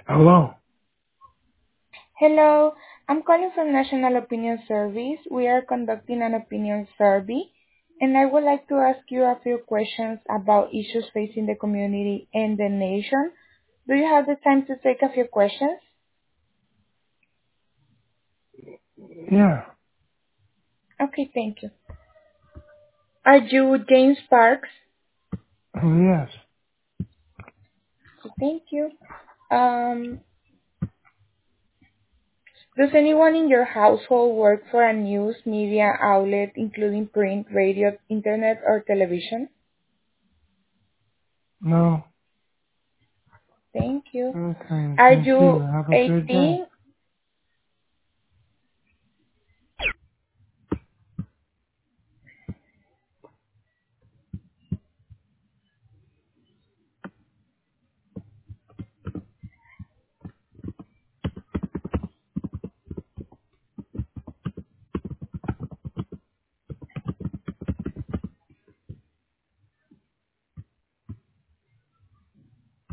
Hello. Hello, I'm calling from National Opinion Service. We are conducting an opinion survey, and I would like to ask you a few questions about issues facing the community and the nation. Do you have the time to take a few questions? Yeah. Okay, thank you. Are you James Parks? Oh, yes. Okay, thank you. Um, does anyone in your household work for a news media outlet, including print, radio, internet, or television? No. Thank you. Okay. Are Thank you. you Have a good day. 18